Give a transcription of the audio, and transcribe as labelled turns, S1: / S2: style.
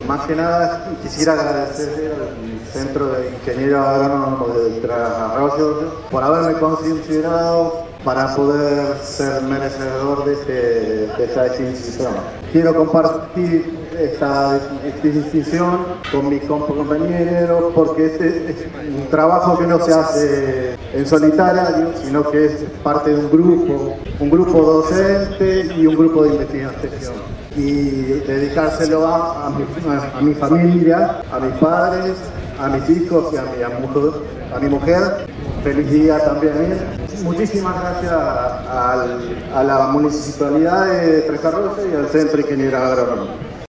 S1: Más que nada quisiera agradecer al Centro de Ingenieros Agrónomos de Tres Arroyos por haberme considerado para poder ser merecedor de esta distinción. Quiero compartir esta distinción con mis compañeros porque este es un trabajo que no se hace en solitario, sino que es parte de un grupo docente y un grupo de investigación. Y dedicárselo a mi familia, a mis padres, a mis hijos y a mi mujer. Feliz día también. Muchísimas gracias a la Municipalidad de Tres Arroyos y al Centro de Ingeniería Agrónoma.